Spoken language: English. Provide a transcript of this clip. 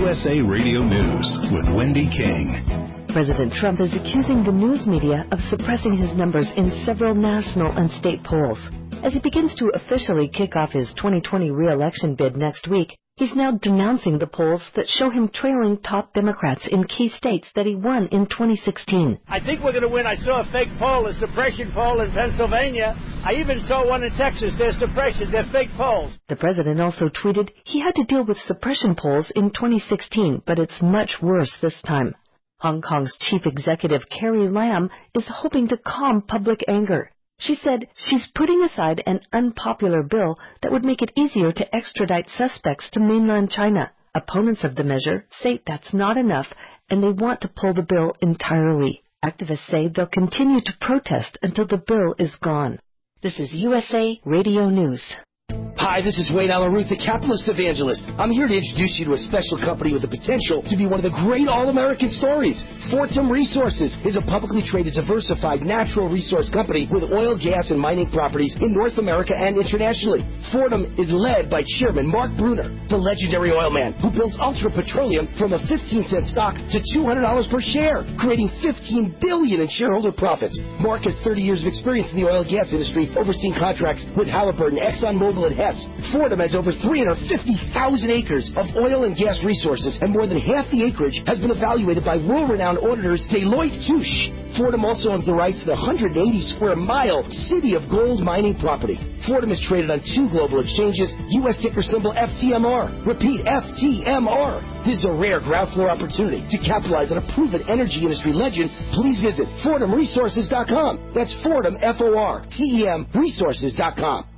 USA Radio News with Wendy King. President Trump is accusing the news media of suppressing his numbers in several national and state polls. As he begins to officially kick off his 2020 re-election bid next week, he's now denouncing the polls that show him trailing top Democrats in key states that he won in 2016. I think we're going to win. I saw a fake poll, a suppression poll in Pennsylvania. I even saw one in Texas. They're suppression. They're fake polls. The president also tweeted he had to deal with suppression polls in 2016, but it's much worse this time. Hong Kong's chief executive Carrie Lam is hoping to calm public anger. She said she's putting aside an unpopular bill that would make it easier to extradite suspects to mainland China. Opponents of the measure say that's not enough, and they want to pull the bill entirely. Activists say they'll continue to protest until the bill is gone. This is USA Radio News. Hi, this is Wayne Alaruth, the capitalist evangelist. I'm here to introduce you to a special company with the potential to be one of the great all-American stories. Fortum Resources is a publicly traded, diversified natural resource company with oil, gas, and mining properties in North America and internationally. Fortum is led by Chairman Mark Brunner, the legendary oil man who builds Ultra Petroleum from a 15-cent stock to $200 per share, creating $15 billion in shareholder profits. Mark has 30 years of experience in the oil and gas industry, overseeing contracts with Halliburton, ExxonMobil, and Hess. Fortum has over 350,000 acres of oil and gas resources, and more than half the acreage has been evaluated by world-renowned auditors Deloitte Touche. Fortum also owns the rights to the 180-square-mile City of Gold mining property. Fortum is traded on 2 global exchanges, U.S. ticker symbol FTMR. Repeat, FTMR. This is a rare ground floor opportunity to capitalize on a proven energy industry legend. Please visit FortumResources.com. That's Fortum, F-O-R-T-E-M, resources.com.